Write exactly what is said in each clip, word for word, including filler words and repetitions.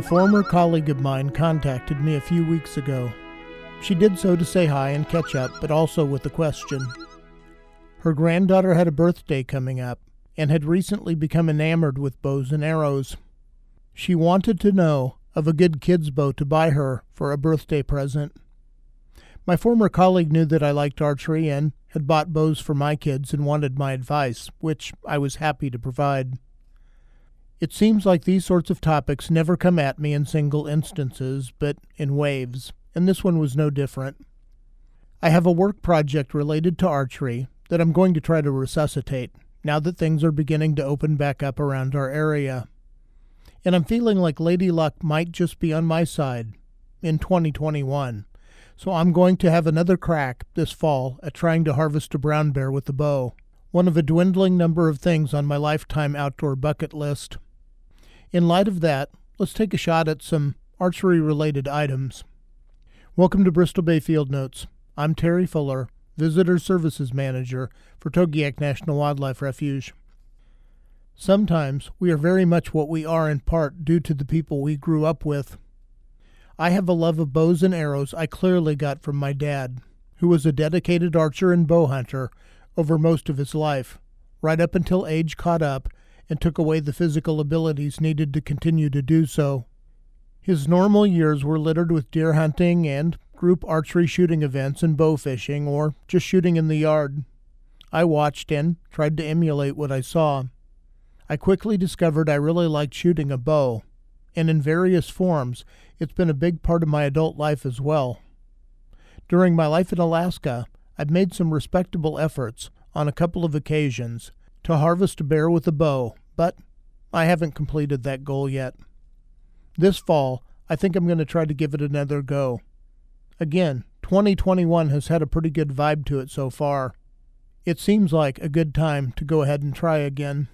former colleague of mine contacted me a few weeks ago. She did so to say hi and catch up, but also with a question. Her granddaughter had a birthday coming up and had recently become enamored with bows and arrows. She wanted to know of a good kid's bow to buy her for a birthday present. My former colleague knew that I liked archery and had bought bows for my kids and wanted my advice, which I was happy to provide. It seems like these sorts of topics never come at me in single instances, but in waves, and this one was no different. I have a work project related to archery that I'm going to try to resuscitate now that things are beginning to open back up around our area. And I'm feeling like Lady Luck might just be on my side in twenty twenty-one. So I'm going to have another crack this fall at trying to harvest a brown bear with a bow, one of a dwindling number of things on my lifetime outdoor bucket list. In light of that, let's take a shot at some archery-related items. Welcome to Bristol Bay Field Notes. I'm Terry Fuller, Visitor Services Manager for Togiak National Wildlife Refuge. Sometimes we are very much what we are in part due to the people we grew up with. I have a love of bows and arrows I clearly got from my dad, who was a dedicated archer and bow hunter over most of his life, right up until age caught up and took away the physical abilities needed to continue to do so. His normal years were littered with deer hunting and group archery shooting events and bow fishing, or just shooting in the yard. I watched and tried to emulate what I saw. I quickly discovered I really liked shooting a bow, and in various forms, it's been a big part of my adult life as well. During my life in Alaska, I've made some respectable efforts on a couple of occasions to harvest a bear with a bow, but I haven't completed that goal yet. This fall, I think I'm going to try to give it another go. Again, twenty twenty-one has had a pretty good vibe to it so far. It seems like a good time to go ahead and try again.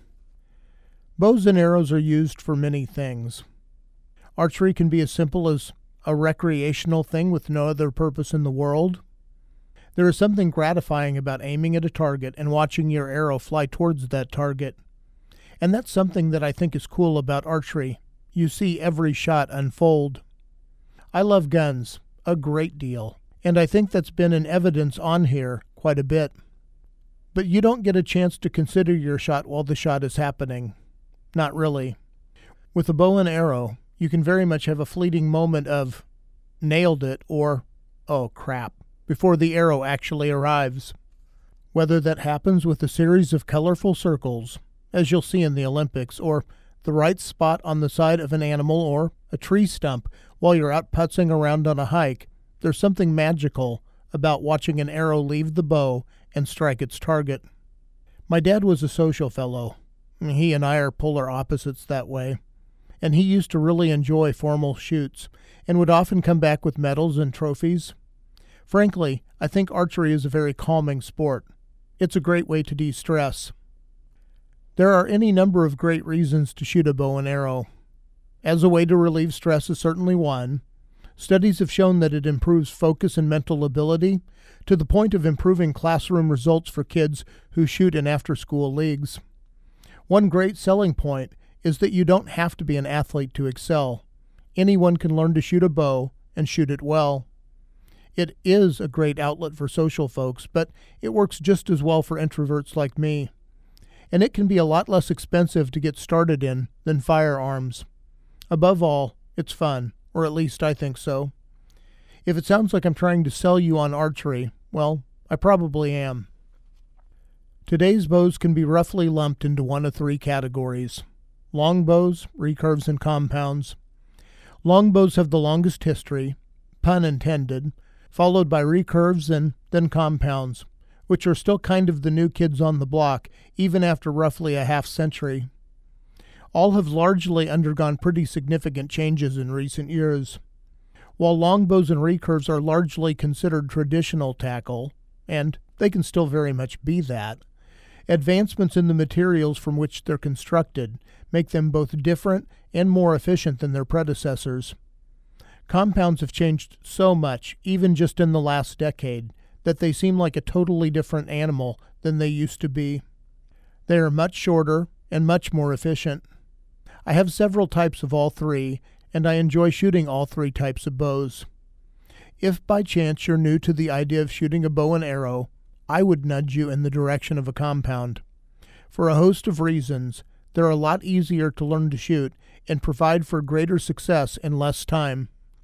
Bows and arrows are used for many things. Archery can be as simple as a recreational thing with no other purpose in the world. There is something gratifying about aiming at a target and watching your arrow fly towards that target. And that's something that I think is cool about archery. You see every shot unfold. I love guns a great deal, and I think that's been in evidence on here quite a bit. But you don't get a chance to consider your shot while the shot is happening. Not really. With a bow and arrow, you can very much have a fleeting moment of nailed it or oh crap before the arrow actually arrives. Whether that happens with a series of colorful circles, as you'll see in the Olympics, or the right spot on the side of an animal or a tree stump while you're out putzing around on a hike, there's something magical about watching an arrow leave the bow and strike its target. My dad was a social fellow. He and I are polar opposites that way. And he used to really enjoy formal shoots and would often come back with medals and trophies. Frankly, I think archery is a very calming sport. It's a great way to de-stress. There are any number of great reasons to shoot a bow and arrow. As a way to relieve stress is certainly one. Studies have shown that it improves focus and mental ability to the point of improving classroom results for kids who shoot in after-school leagues. One great selling point is that you don't have to be an athlete to excel. Anyone can learn to shoot a bow and shoot it well. It is a great outlet for social folks, but it works just as well for introverts like me. And it can be a lot less expensive to get started in than firearms. Above all, it's fun, or at least I think so. If it sounds like I'm trying to sell you on archery, well, I probably am. Today's bows can be roughly lumped into one of three categories: longbows, recurves, and compounds. Longbows have the longest history, pun intended, followed by recurves and then compounds, which are still kind of the new kids on the block, even after roughly a half century. All have largely undergone pretty significant changes in recent years. While longbows and recurves are largely considered traditional tackle, and they can still very much be that, advancements in the materials from which they're constructed make them both different and more efficient than their predecessors. Compounds have changed so much, even just in the last decade, that they seem like a totally different animal than they used to be. They are much shorter and much more efficient. I have several types of all three, and I enjoy shooting all three types of bows. If by chance you're new to the idea of shooting a bow and arrow, I would nudge you in the direction of a compound. For a host of reasons, they're a lot easier to learn to shoot and provide for greater success in less time.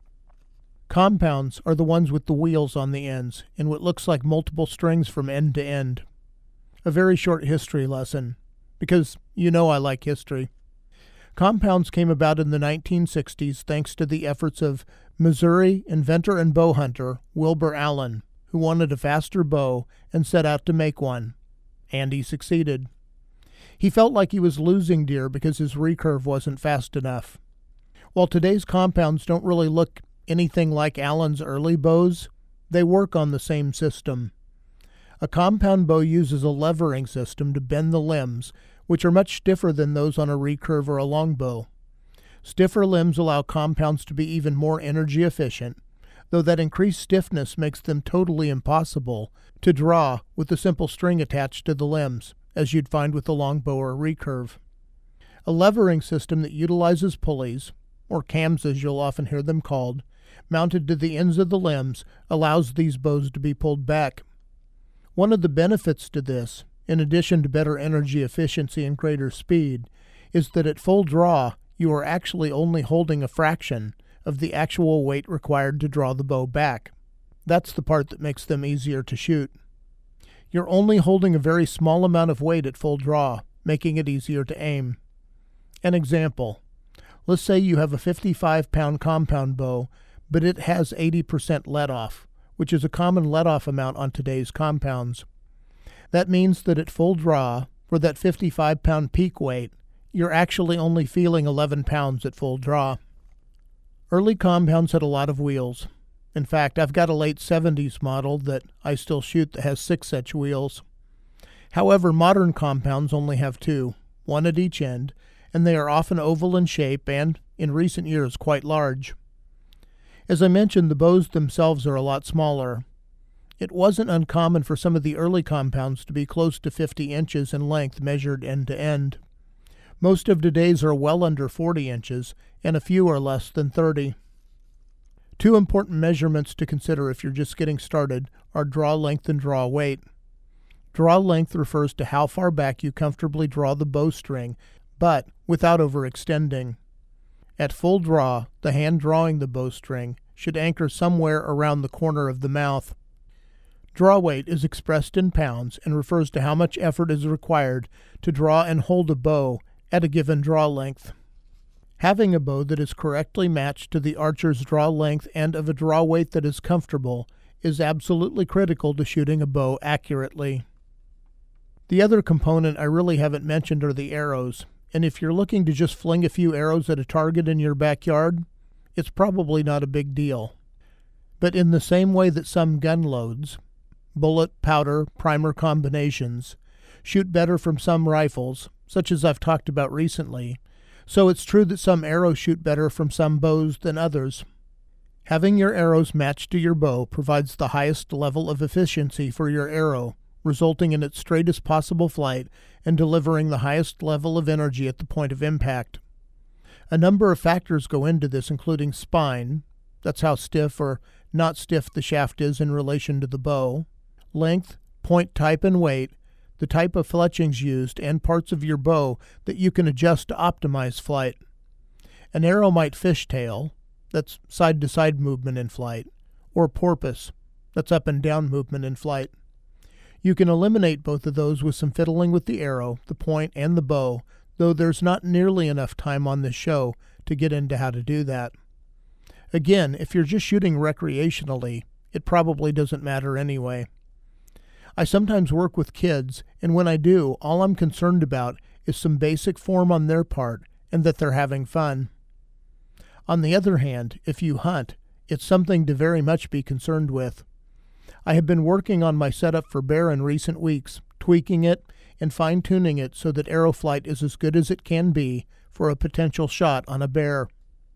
Compounds are the ones with the wheels on the ends and what looks like multiple strings from end to end. A very short history lesson, because you know I like history. Compounds came about in the nineteen sixties thanks to the efforts of Missouri inventor and bow hunter Wilbur Allen, who wanted a faster bow and set out to make one. And he succeeded. He felt like he was losing deer because his recurve wasn't fast enough. While today's compounds don't really look anything like Allen's early bows, they work on the same system. A compound bow uses a levering system to bend the limbs, which are much stiffer than those on a recurve or a longbow. Stiffer limbs allow compounds to be even more energy efficient, though that increased stiffness makes them totally impossible to draw with a simple string attached to the limbs, as you'd find with a longbow or a recurve. A levering system that utilizes pulleys, or cams as you'll often hear them called, mounted to the ends of the limbs allows these bows to be pulled back. One of the benefits to this, in addition to better energy efficiency and greater speed, is that at full draw you are actually only holding a fraction of the actual weight required to draw the bow back. That's the part that makes them easier to shoot. You're only holding a very small amount of weight at full draw, making it easier to aim. An example. Let's say you have a fifty-five pound compound bow, but it has eighty percent let-off, which is a common let-off amount on today's compounds. That means that at full draw, for that fifty-five pound peak weight, you're actually only feeling eleven pounds at full draw. Early compounds had a lot of wheels. In fact, I've got a late seventies model that I still shoot that has six such wheels. However, modern compounds only have two, one at each end, and they are often oval in shape and, in recent years, quite large. As I mentioned, the bows themselves are a lot smaller. It wasn't uncommon for some of the early compounds to be close to fifty inches in length measured end to end. Most of today's are well under forty inches, and a few are less than thirty. Two important measurements to consider if you're just getting started are draw length and draw weight. Draw length refers to how far back you comfortably draw the bowstring, but without overextending. At full draw, the hand drawing the bowstring should anchor somewhere around the corner of the mouth. Draw weight is expressed in pounds and refers to how much effort is required to draw and hold a bow at a given draw length. Having a bow that is correctly matched to the archer's draw length and of a draw weight that is comfortable is absolutely critical to shooting a bow accurately. The other component I really haven't mentioned are the arrows, and if you're looking to just fling a few arrows at a target in your backyard, it's probably not a big deal. But in the same way that some gun loads, bullet, powder, primer combinations, shoot better from some rifles, such as I've talked about recently, so it's true that some arrows shoot better from some bows than others. Having your arrows matched to your bow provides the highest level of efficiency for your arrow, resulting in its straightest possible flight and delivering the highest level of energy at the point of impact. A number of factors go into this, including spine, that's how stiff or not stiff the shaft is in relation to the bow, length, point type and weight, the type of fletchings used, and parts of your bow that you can adjust to optimize flight. An arrow might fishtail, that's side-to-side movement in flight, or porpoise, that's up and down movement in flight. You can eliminate both of those with some fiddling with the arrow, the point, and the bow, though there's not nearly enough time on this show to get into how to do that. Again, if you're just shooting recreationally, it probably doesn't matter anyway. I sometimes work with kids, and when I do, all I'm concerned about is some basic form on their part and that they're having fun. On the other hand, if you hunt, it's something to very much be concerned with. I have been working on my setup for bear in recent weeks, tweaking it and fine-tuning it so that arrow flight is as good as it can be for a potential shot on a bear.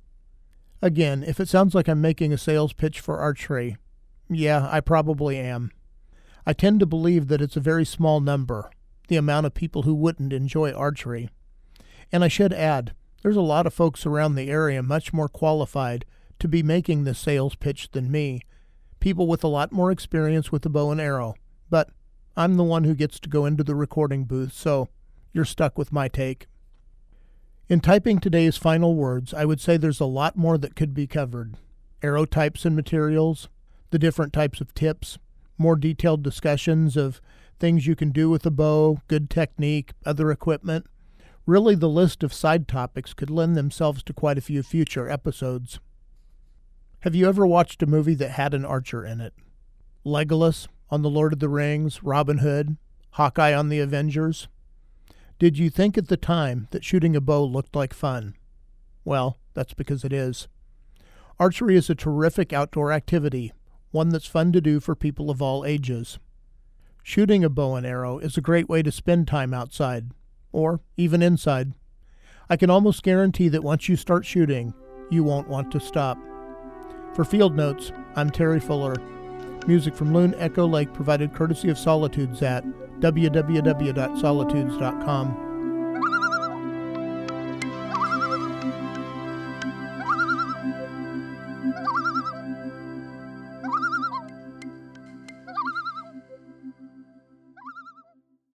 Again, if it sounds like I'm making a sales pitch for archery, yeah, I probably am. I tend to believe that it's a very small number, the amount of people who wouldn't enjoy archery. And I should add, There's a lot of folks around the area much more qualified to be making this sales pitch than me, people with a lot more experience with the bow and arrow, but I'm the one who gets to go into the recording booth, so you're stuck with my take. In typing today's final words, I would say there's a lot more that could be covered. Arrow types and materials, the different types of tips, more detailed discussions of things you can do with a bow, good technique, other equipment. Really, the list of side topics could lend themselves to quite a few future episodes. Have you ever watched a movie that had an archer in it? Legolas on The Lord of the Rings, Robin Hood, Hawkeye on The Avengers? Did you think at the time that shooting a bow looked like fun? Well, that's because it is. Archery is a terrific outdoor activity, one that's fun to do for people of all ages. Shooting a bow and arrow is a great way to spend time outside, or even inside. I can almost guarantee that once you start shooting, you won't want to stop. For Field Notes, I'm Terry Fuller. Music from Loon Echo Lake provided courtesy of Solitudes at w w w dot solitudes dot com.